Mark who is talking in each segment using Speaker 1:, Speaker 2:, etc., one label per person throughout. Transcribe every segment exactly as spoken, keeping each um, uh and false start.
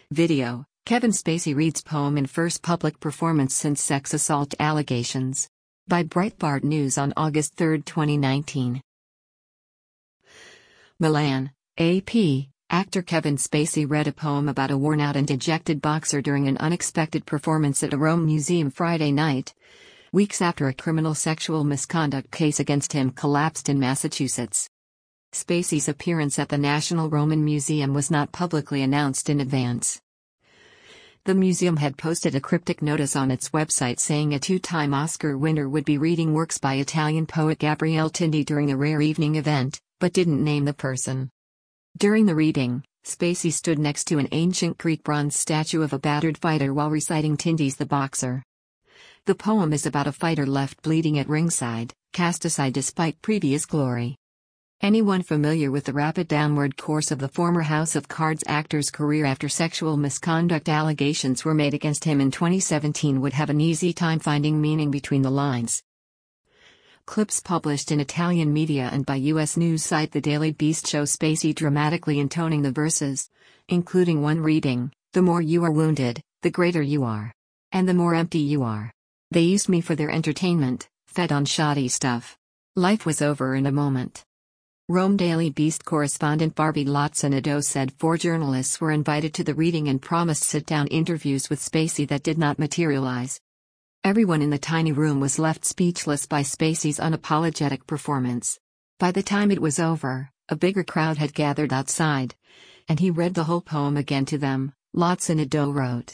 Speaker 1: Video: Kevin Spacey reads poem in first public performance since sex assault allegations. By Breitbart News on August third, twenty nineteen. Milan, A P. Actor Kevin Spacey read a poem about a worn-out and dejected boxer during an unexpected performance at a Rome museum Friday night, weeks after a criminal sexual misconduct case against him collapsed in Massachusetts. Spacey's appearance at the National Roman Museum was not publicly announced in advance. The museum had posted a cryptic notice on its website saying a two-time Oscar winner would be reading works by Italian poet Gabriele Tinti during a rare evening event, but didn't name the person. During the reading, Spacey stood next to an ancient Greek bronze statue of a battered fighter while reciting Tinti's The Boxer. The poem is about a fighter left bleeding at ringside, cast aside despite previous glory. Anyone familiar with the rapid downward course of the former House of Cards actor's career after sexual misconduct allegations were made against him in twenty seventeen would have an easy time finding meaning between the lines. Clips published in Italian media and by U S news site The Daily Beast show Spacey dramatically intoning the verses, including one reading, "The more you are wounded, the greater you are. And the more empty you are. They used me for their entertainment, fed on shoddy stuff. Life was over in a moment." Rome Daily Beast correspondent Barbie Lotzanado said four journalists were invited to the reading and promised sit-down interviews with Spacey that did not materialize. Everyone in the tiny room was left speechless by Spacey's unapologetic performance. By the time it was over, a bigger crowd had gathered outside, and he read the whole poem again to them, Lotzanado wrote.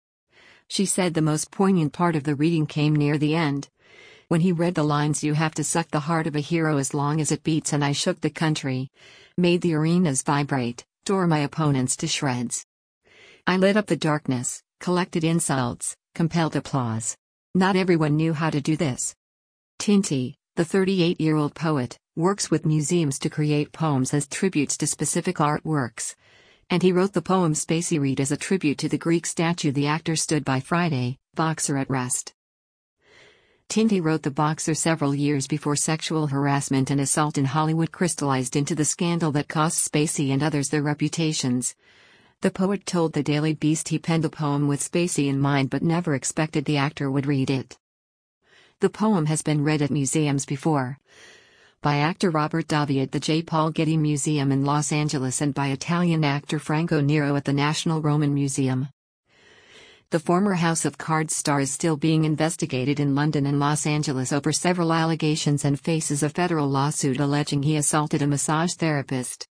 Speaker 1: She said the most poignant part of the reading came near the end, when he read the lines, "You have to suck the heart of a hero as long as it beats, and I shook the country, made the arenas vibrate, tore my opponents to shreds. I lit up the darkness, collected insults, compelled applause. Not everyone knew how to do this." Tinti, the thirty-eight-year-old poet, works with museums to create poems as tributes to specific artworks, and he wrote the poem Spacey read as a tribute to the Greek statue the actor stood by Friday, Boxer at Rest. Tinti wrote The Boxer several years before sexual harassment and assault in Hollywood crystallized into the scandal that cost Spacey and others their reputations. The poet told the Daily Beast he penned the poem with Spacey in mind but never expected the actor would read it. The poem has been read at museums before. By actor Robert Davi at the J. Paul Getty Museum in Los Angeles and by Italian actor Franco Nero at the National Roman Museum. The former House of Cards star is still being investigated in London and Los Angeles over several allegations and faces a federal lawsuit alleging he assaulted a massage therapist.